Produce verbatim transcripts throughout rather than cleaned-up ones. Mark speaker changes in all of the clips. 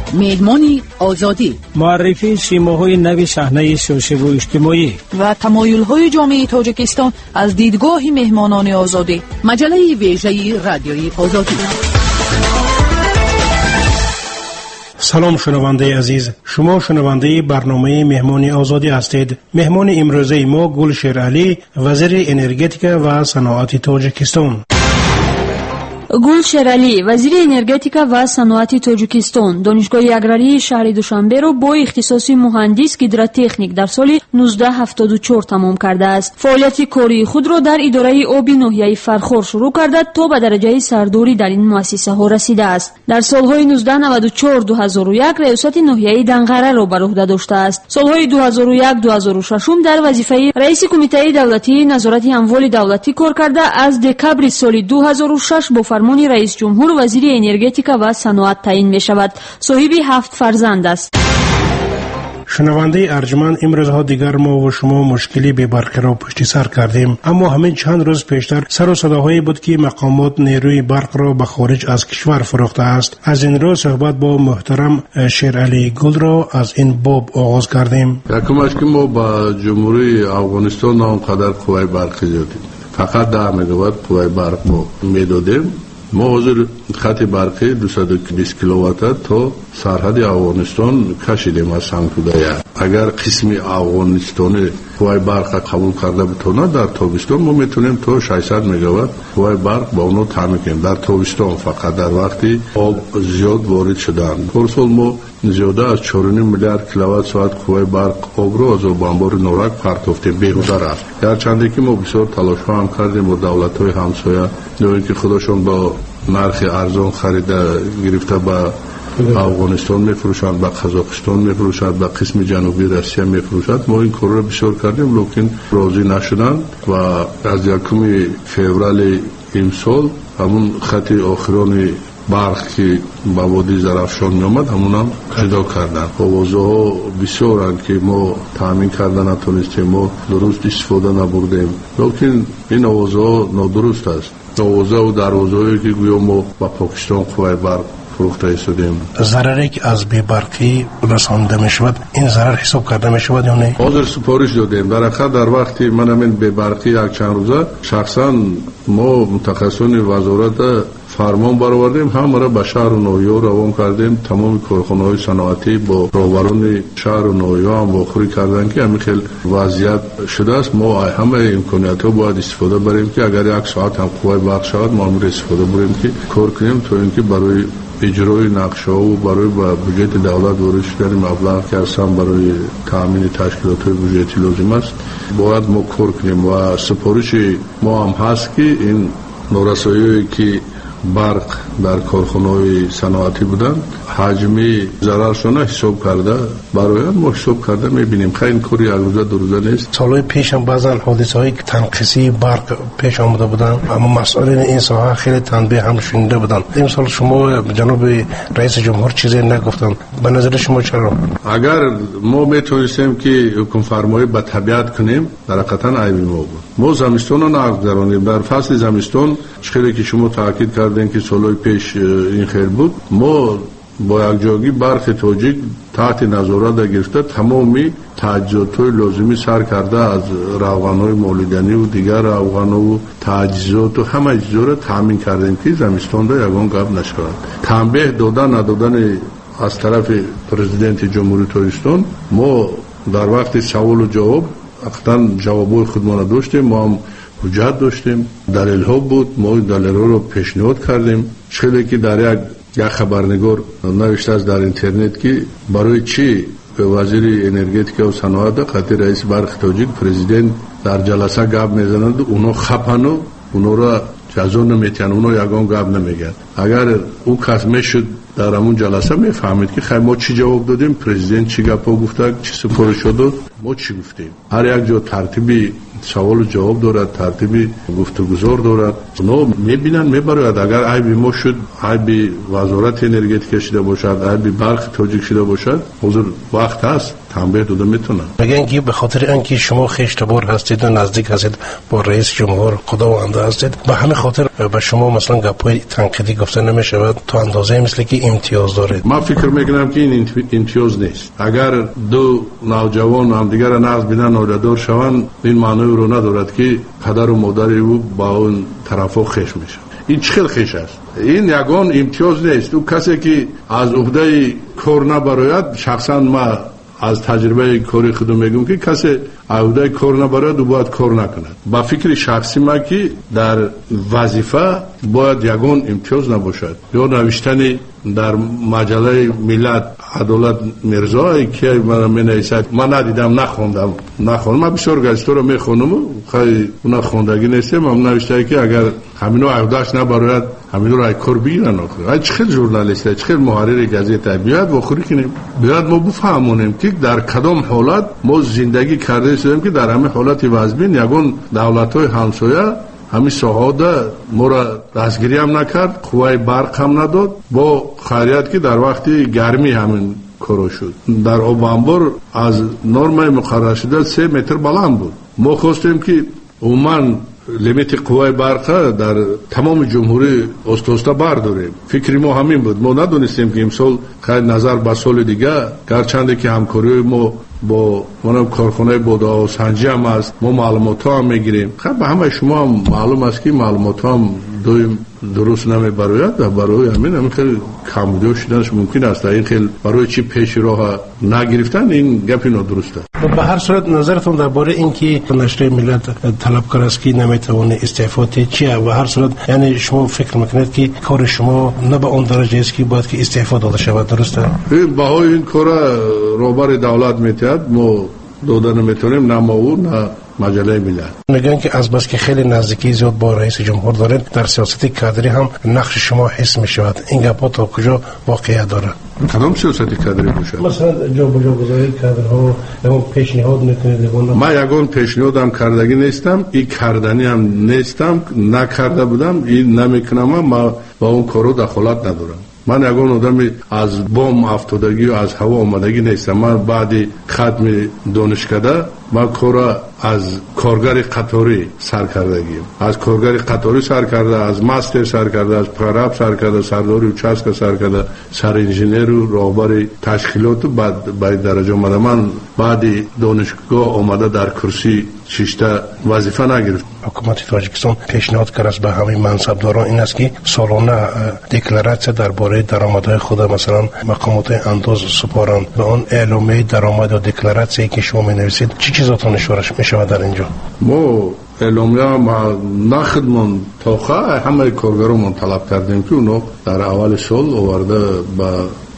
Speaker 1: مهمانی آزادی،
Speaker 2: معرفی سیماهای نو صحنه سیاسی و اجتماعی
Speaker 1: و تمایل‌های جامعه تاجیکستان از دیدگاه مهمانان آزادی. مجله ویژه رادیوی آزادی.
Speaker 3: سلام شنونده عزیز، شما شنونده برنامه مهمان آزادی هستید. مهمان امروزه ما گلشیر علی، وزیر انرژتیک و صنعت تاجیکستان.
Speaker 4: گلشیر علی، وزیر انرژتیک و صنعت تاجیکستان، دانشگاه اگراری شهر دوشنبه را با اختصاص مهندس گیدراتکنیک در سال نوزده هفتاد و چهار تمام کرده است. فعالیت کاری خود را در اداره آبی ناحیه فرخار شروع کرده تا به درجه سرداری در این مؤسسه ها رسیده است. در سالهای نوزده نود و چهار دو هزار و یک ریاست ناحیه دنقره را بر عهده داشته است. سالهای دو هزار و یک دو هزار و شش در وظیفه رئیس کمیته دولتی نظارت اموال دولتی کار کرده. از دکامبر سال دو هزار و شش با فرمان رئیس جمهور وزیر انرژتیک و صنعت تعیین می شود. صاحب هفت فرزند است.
Speaker 3: شنونده ارجمند، امروزها دیگر ما و شما مشکلی به برق را پشت سر کردیم، اما همین چند روز پیشتر سر و صداهایی بود که مقامات نیروی برق را به خارج از کشور فروخته است. از این رو صحبت با محترم شیر علی گل را از این باب آغاز کردیم.
Speaker 5: یکمش که ما با جمهوری افغانستان آنقدر قوای برقی دادیم، فقط ده مگاوات قوای برق ما میدادیم. ما حاضر خط برقی دویست و بیست کیلووات تا سرحد افغانستان کشیدیم از سنگتودایه. اگر قسم افغانستانی قوای برق قبول کرده بتونه، در تابستان ما میتونیم تا ششصد مگاوات قوای برق با اونو تامین کنیم. در تابستان فقط در وقتی آب زیاد وارد شدن. هر سال ما زیاده از چهار و نیم میلیارد کیلووات ساعت قوای برق آب رو از بمبار نورک پرتافتیم، بیهوده رفت. گرچند که ما بسیار تلاش ها هم کردیم با دولت های همسایه، نوعی که خودشون با نرخ ارزان خریده گرفته با افغانستان میفروشند، با قزاقستان میفروشند، با قسم جنوبی روسیه میفروشند. ما این کار را بسیار کردیم لیکن راضی نشدند و از یکم فوریه امسال همون خط آخران برق که با وادی زرافشان می آمد همون هم جدا کردن. آوازه ها بسیارند که ما تامین کردن نتونستیم، ما درست استفاده نبردیم، لیکن این آوازه ها نادرست است. آوازه و دروازه هایی که گویا ما با پاکستان قوای برق فروخته ایستادیم.
Speaker 3: ضرری که از بی برقی رسانده می شود، این ضرر حساب کرده می شود یا نه؟
Speaker 5: حاضر سپارش دادیم. در اخر در وقتی من همین بی برقی یک چند روزه شخصا ما متخصصان وزارت فرمان برآوردیم، همه را به شهر و ناحیه‌ها روان کردیم. تمام کارخانه‌های صنعتی با راهبران شهر و ناحیه‌ها هم واخوری کردن که همین خیلی وضعیت شده است. ما همه امکانیت‌ها باید استفاده بریم که اگر یک ساعت هم قوای برق شود ما هم استفاده بریم که کار کنیم تا اینکه برای اجرای نقشه و برای با بودجه دولت وارد شدن مبلغ که اصلا برای تامین تشکیلات بودجه لازم است باید ما کار کنیم. و سپارش ما هم هست که این نارسایی که برق در کارخانه‌های صنعتی بودن حجمی ضررشون حساب کرده، برای ما حساب کرده میبینیم. خیلی کاری یک روزه دو روزه نیست.
Speaker 3: سالهای پیش هم بعضا حادثه‌های تنقیصی برق پیش آمده بودن، اما مسئولین این ساحه خیلی تنبیه هم شنیده بودن. این سال شما جناب رئیس جمهور چیزی نگفتن، به نظر شما چرا؟
Speaker 5: اگر ما میتونستیم که حکم فرمایی به طبیعت کنیم در حقیقتا عیبی ما بود. ما زمستان رو نگذرانیم. در فصل زمستان چخیلی که شما تاکید کردین که سالهای پیش این خیر بود، ما با یک جاگی برق تاجیک تحت نظارت گرفته تمامی تجهیزات‌های لازمی سر کرده، از روغن‌های مولدنی و دیگر روغن‌ها و تجهیزات و همه اجزا را تامین کردیم که زمستان را یگان گپ نشود. تنبیه دادن ندادن از طرف پرزیدنت جمهوری تاجیکستان، ما در وقت سوال و جواب اقتن جوابای خودمان داشتیم، ما هم حجت داشتیم، دلیل ها بود، ما دلیل ها رو پیشنهاد کردیم. خیلی که در یک یک خبرنگار نوشته است در اینترنت که برای چی به وزیر انرژتیک و صنعت خاطر رئیس برق تاجیک پرزیدنت در جلسه گپ میزنند، اونا خپن و اونا را جزا نمیتن، اونا یگان گپ نمیگن. اگر او کس میشد در همون جلسه میفهمید که خیلی ما چی جواب دادیم، پرزیدنت چی گپا گفته، چی سفارش داد، ما چی گفتیم. هر یک جا ترتیبی سوال و جواب دارد، ترتیبی گفتگوزار دارد. اونا میبینن میبراید. اگر عیبی ما شد، عیبی وزارت انرژتیک شده باشد، عیبی برق تاجیک شده باشد، حضور وقت هست تنبیه داده میتونن.
Speaker 3: میگن که به خاطر اینکه شما خیشتبار هستید و نزدیک هستید با رئیس جمهور خداونده هستید، به همین خاطر به شما مثلا گپای تنقیدی گفته نمیشود تا اندازه مثل که امتیاز دارید؟
Speaker 5: من فکر میکنم که این امتیاز نیست. اگر دو نوجوان هم دیگر را نقض بدن اولادار شوند، این معنی رو ندارد که پدر و مادر او با اون طرفا خشم میشه. این چه خیش است؟ این یگان امتیاز نیست. او کسی که از عهده کار نبراید، شخصا ما از تجربه کاری خودم میگم که کسی عهده کار نبراید و باید کار نکند. با فکر شخصی ما که در وظیفه باید یگان امتیاز نباشد. یا نوشتن در مجله ملت عدالت مرزایی که من مینویسد، من ندیدم، نخوندم نخوندم من بسیار گزیده رو میخونم، خیلی اونا خوندگی نیستم. من نوشته که اگر همینو عهدهش نبراید همینو را کار بگیرن. آخر چه خیلی ژورنالیست، چه خیلی محرر گزیده بیاد و خوری کنیم، بیاد ما بفهمونیم که در کدام حالت ما زندگی کرده هستیم که در همه حالت وضعین یگان دولت‌های همسایه همین ساحاده ما را دستگیری هم نکرد، قوای برق هم نداد، با خیریت که در وقتی گرمی همین کارو شد. در آب انبار از نرم مقرر شده سه متر بلند بود. ما خواستیم که عموماً لیمیت قوای برق در تمام جمهوری استوستا برداریم. فکری ما همین بود. ما ندونستیم که امسال خیلی نظر به سال دیگه، گرچنده که همکاری ما با منم کارخانه بودا و سنجی هم است، ما معلومات ها هم میگیریم. خب به همه شما هم معلوم است که معلومات ها هم دویم درست نمیبراید و برای همین همین خیلی کمبودی شدنش ممکن است. این خیلی برای چی پیش راه نگرفتن، این گپی نادرسته.
Speaker 3: به هر صورت نظرتون درباره اینکه نشریه ملت طلبکار است که نمیتونه استعفا چیه؟ و هر صورت یعنی شما فکر میکنید که کار شما نه به اون درجه است که باید که استعفا داده شود، درسته؟
Speaker 5: بهای این کار روبر دولت میتید، ما دادن میتونیم، نه ما او نه مجله ملت.
Speaker 3: میگن که از بس که خیلی نزدیکی زیاد با رئیس جمهور دارید، در سیاست کادری هم نقش شما حس میشود. این گپا تا کجا واقعیت داره؟
Speaker 5: کدام سیاست کادری باشه؟
Speaker 3: مثلا جا به جا گذاری کادرها یا پیشنهاد میکنید؟
Speaker 5: ما یگان پیشنهادم کردگی نیستم، این کردنی هم نیستم، نکرده بودم، این نمیکنم. ما با اون کارو دخالت ندارم. من یگان آدمی از بام افتادگی و از هوا آمدگی نیستم. من بعد ختم دانشکده من کارا از کارگر قطاری سر کردگیم، از کارگر قطاری سر کرده، از ماستر سر کرده، از پراب سر کرده، سرداری و چسک سر کرده، سر انجینیر و راهبر تشکیلات و بعد بعد درجه آمده. من بعد دانشگاه آمده در کرسی ششته وظیفه نگرفت.
Speaker 3: حکومت تاجیکستان پیشنهاد کرد به همه منصبداران این است که سالانه دکلراسیون درباره درآمدهای خود مثلا مقامات انداز سپارند. به آن اعلامیه درآمد و دکلراسیونی که شما می‌نویسید چه چیزاتون اشاره می‌شود در اینجا؟
Speaker 5: ما اعلامیه ما نخدمون تا همه کارگرامون طلب کردیم که اونو در اول سال آورده به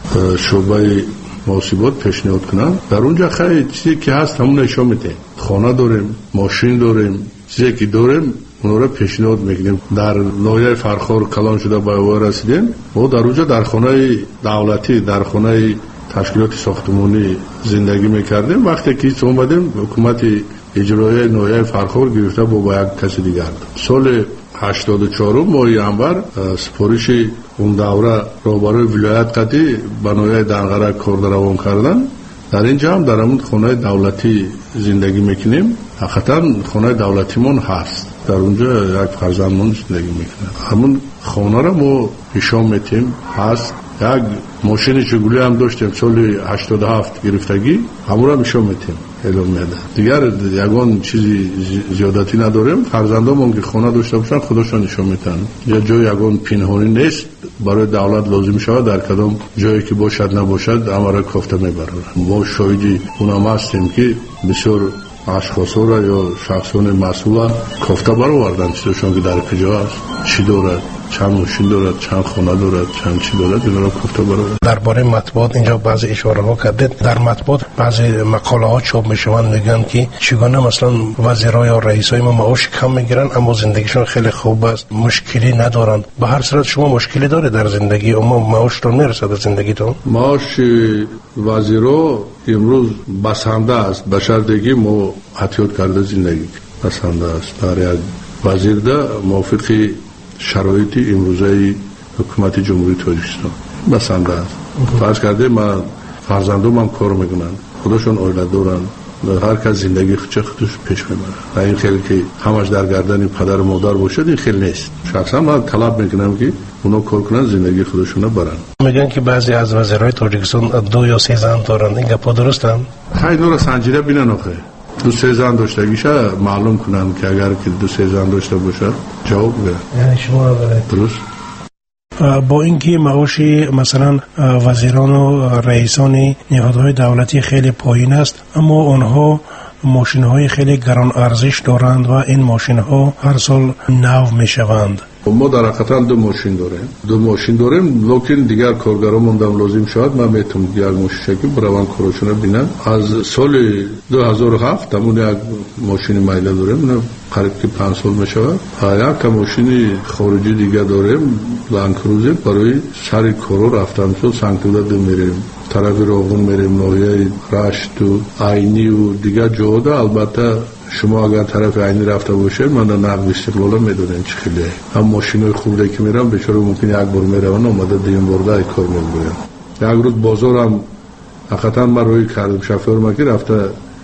Speaker 5: شعبه محاسبات پیشنهاد کنن. در اونجا خیلی چیزی که هست همون نشون میده. خانه داریم، ماشین داریم، چیزی که داریم اون رو پیشنهاد میکنیم. در ناحیه فرخار کلان شده به او رسیدیم. ما در اونجا در خانه دولتی، در خانه تشکیلات ساختمانی زندگی میکردیم. وقتی که اومدیم حکومت اجرایی ناحیه فرخار گرفته با یک کسی دیگر. سال هشتاد و چهار ماه انور سپارش اون دوره روبروی ولایت قدی به ناحیه دنغره کار روان کردن. در اینجا هم در همون خانه دولتی زندگی میکنیم. حقیقتا خانه دولتیمون هست، در اونجا یک فرزندمون زندگی میکنه. همون خانه را ما پیشام میتیم هست. یک ماشین شگولی هم داشتیم سال هشتاد و هفت گرفتگی، همون را میشام میتیم اعلام میده. دیگر یگان چیزی زیادتی نداریم. فرزندامون که خانه داشته باشن خودشان نشون میتن. یا جای یگان پنهانی نیست، برای دولت لازم شود در کدام جایی که باشد نباشد امر کافته میبرن. ما شاهدی اونم هستیم که بسیار اشخاصا را یا شخصان مسئول کافته برآوردن چیزشون که در کجا است، چی دارد، چند ماشین دارد، چند خانه دارد، چند چی دارد، اینا را کافته برآورد.
Speaker 3: درباره مطبوعات اینجا بعضی اشاره ها کردید. در مطبوعات بعضی مقاله ها چاپ میشوند، میگن که چگونه مثلا وزیرای یا رئیسای ما معاش کم میگیرن اما زندگیشون خیلی خوب است، مشکلی ندارند. به هر صورت شما مشکلی داره در زندگی اما معاشتون میرسه در زندگیتون؟
Speaker 5: معاش وزیرا امروز بسنده است، به شرطی ما احتیاط کرده زندگی بسنده است. در یک وزیر ده موافق شرایط امروزه حکومت جمهوری تاجیکستان بسنده است. فرض کرده من فرزندم هم کار میکنن، خودشون اولاد دارن، هر کس زندگی خودش خودش پیش میبره. این خیلی که همش در گردن پدر و مادر باشه این خیلی نیست. شخصا من طلب میکنم که اونا کار کنن زندگی خودشونو برن.
Speaker 3: میگن که بعضی از وزیرای تاجیکستان دو یا سه زن دارن، این گپا درستن؟
Speaker 5: خیلی نور سنجیده بینن آخه. دو سه زن داشتگیشه معلوم کنن که اگر که دو سه زن داشته باشه جواب بده.
Speaker 3: یعنی شما
Speaker 5: درست.
Speaker 3: با اینکه معاش مثلا وزیران و رئیسان نهادهای دولتی خیلی پایین است، اما آنها ماشین‌های خیلی گران ارزش دارند و این ماشین‌ها هر سال نو می‌شوند.
Speaker 5: ما در حقیقت دو ماشین داریم دو ماشین داریم لکن دیگر کارگرامون هم لازم شد. من میتونم یک ماشین که بروان کارشون ببینم. از سال دو هزار و هفت همون یک ماشین میله داریم، قریب که پنج سال میشه. یک ماشین خارجی دیگه داریم، لند کروزر، برای سر کارو رفتن سال سنگتولد میریم، طرف راغون میریم، ناحیه رشت و عینی و دیگه جاها. البته شما اگر طرف عینی رفته باشه من در نقد استقلال میدونم چه خیلی هم ماشینای خورده که میرم بیچاره ممکن یک بار میرون اومده دیم برده کار میگیرن. یک روز بازارم حقیقتا من روی کردم شفیور ما که رفته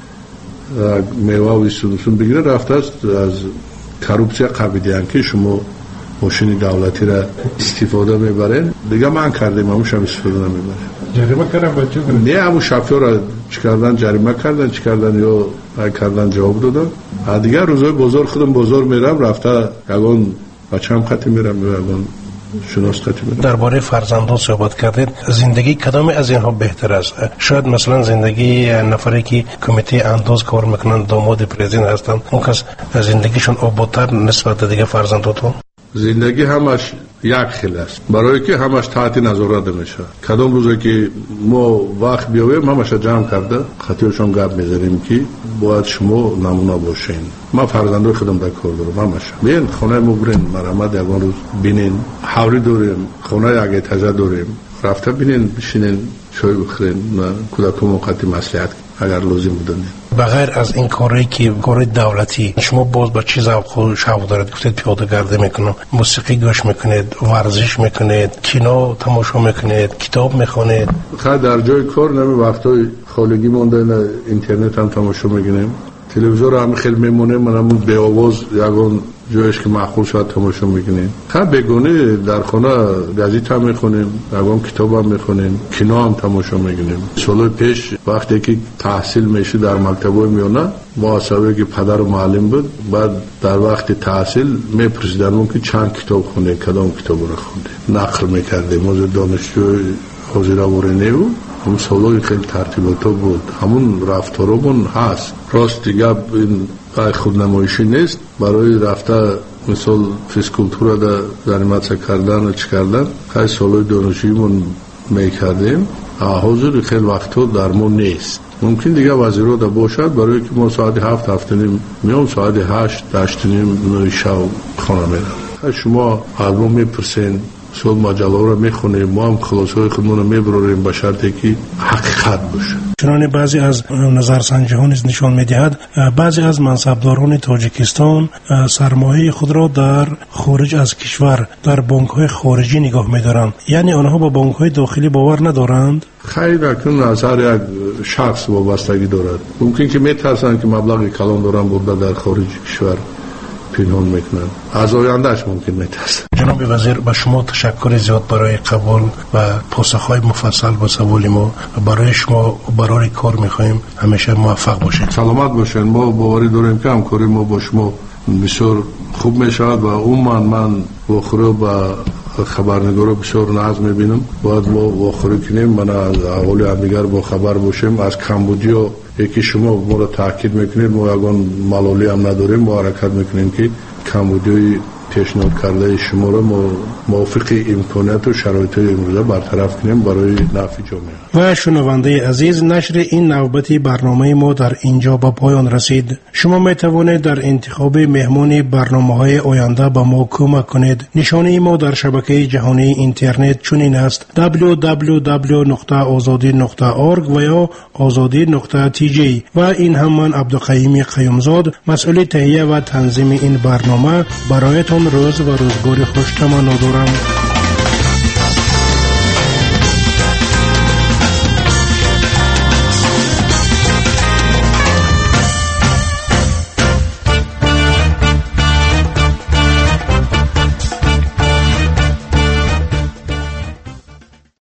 Speaker 5: میوه و استودوسون بگیره، رفته است از کروپسیا قبیدیان که شما ماشین دولتی را استفاده میبرین. دیگه من کردیم هموش هم استفاده نمیبرین.
Speaker 3: جریمه کردن بچه
Speaker 5: نه همون شفیور را چی کردن جریمه کردن چی کردن یا کردن جواب دادن. دیگه روزای بازار خودم بازار میرم رفته یگان بچه هم خطی میرم یگان شناس خطی میرم.
Speaker 3: درباره فرزندان صحبت کردید، زندگی کدام از اینها بهتر است؟ شاید مثلا زندگی نفری که کمیته انداز کار میکنن داماد پرزیدنت هستن اون کس زندگیشون آبادتر نسبت دیگه فرزنداتون؟
Speaker 5: زندگی همش یک خیلی است، برای که همش تحت نظارت میشه. کدام روزی که ما وقت بیاویم همش جمع کرده خاطرشون گپ میذاریم که باید شما نمونه باشین. ما فرزندای خودم در کار دارم همش. ببین خونه ما برین مرحمت یگان روز بینین، حوری داریم، خونه یک تازه داریم، رفته بینین بشینین چای بخورین، کودکان موقتی مصلحت اگر لازم بودن.
Speaker 3: بغیر از این کاری که کار دولتی شما باز با چیز ذوق شوق دارید؟ گفتید پیاده گردی میکنم، موسیقی گوش میکنید، ورزش میکنید، کینو تماشا میکنید، کتاب میخونید.
Speaker 5: خیلی در جای کار نمی وقتای خالگی مونده اینترنت هم تماشا میکنیم، تلویزیون هم خیلی میمونه، من همون به آواز یگان جایش که معقول شد تماشا میکنیم. خیلی بگونه در خانه گازیت هم میخونیم، یگان کتاب هم میخونیم، کینو هم تماشا میکنیم. سال پیش وقتی که تحصیل میشه در مکتبای میونه محاسبه که پدر و معلم بود، بعد در وقت تحصیل میپرسیدن که چند کتاب خونده، کدام کتاب رو خونده، نقل میکردیم. از دانشجو حاضر آورنه بود، همون سالای خیلی ترتیباتا بود، همون رفتارمون هست. راست دیگه این خودنمایشی نیست، برای رفته مثال فیزیکولتور را زنیمت کردن و چی کردن خیلی سالای دانشجویمون میکردیم. حاضر خیلی وقتا در ما نیست. ممکن دیگه وزیرها دا باشد، برای که ما ساعت هفت هفت نیم میام، ساعت هشت دشت نیم نوی شو خانه میرم. شما از ما میپرسین سال مجله رو میخونیم، ما هم خلاصه خودمون رو میبراریم به شرطی که حقیقت باشه.
Speaker 3: چنانچه بعضی از نظرسنجی‌ها نیز نشان می‌دهد بعضی از منصبداران تاجیکستان سرمایه خود را در خارج از کشور در بانک‌های خارجی نگاه می‌دارند، یعنی آنها با بانک‌های داخلی باور ندارند.
Speaker 5: خیلی اکنون نظر یک شخص وابستگی دارد. ممکن که میترسند که مبلغ کلان دارن برده در خارج کشور پنهان میکنن، از آیندهش ممکن میترسن.
Speaker 3: جناب وزیر، با شما تشکر زیاد برای قبول و پاسخهای مفصل به سوال ما. برای شما برای کار میخوایم همیشه موفق باشید.
Speaker 5: سلامت باشین. ما باوری داریم که همکاری ما با شما بسیار خوب میشود و عموما من واخره با خبرنگارا بسیار ناز میبینم. باید ما واخره کنیم، من از احوال همدیگر با خبر باشیم. از کمبودیا یکی شما ما را تاکید میکنید، ما یگان ملالی هم نداریم، ما حرکت میکنیم که کمبودی پیشنهاد کرده شما را ما موافق امکانات و شرایط امروزه برطرف کنیم برای نفع جامعه.
Speaker 3: و شنونده عزیز، نشر این نوبتی برنامه ما در اینجا به پایان رسید. شما می توانید در انتخاب مهمان برنامه‌های آینده به ما کمک کنید. نشانه ما در شبکه جهانی اینترنت چنین است: دبلیو دبلیو دبلیو نقطه آزادی نقطه اورگ و یا آزادی نقطه تی جی. و این هم من عبدالقیوم قیومزاد، مسئول تهیه و تنظیم این برنامه، برایتان روز و روزگار خوش تمنا دارم.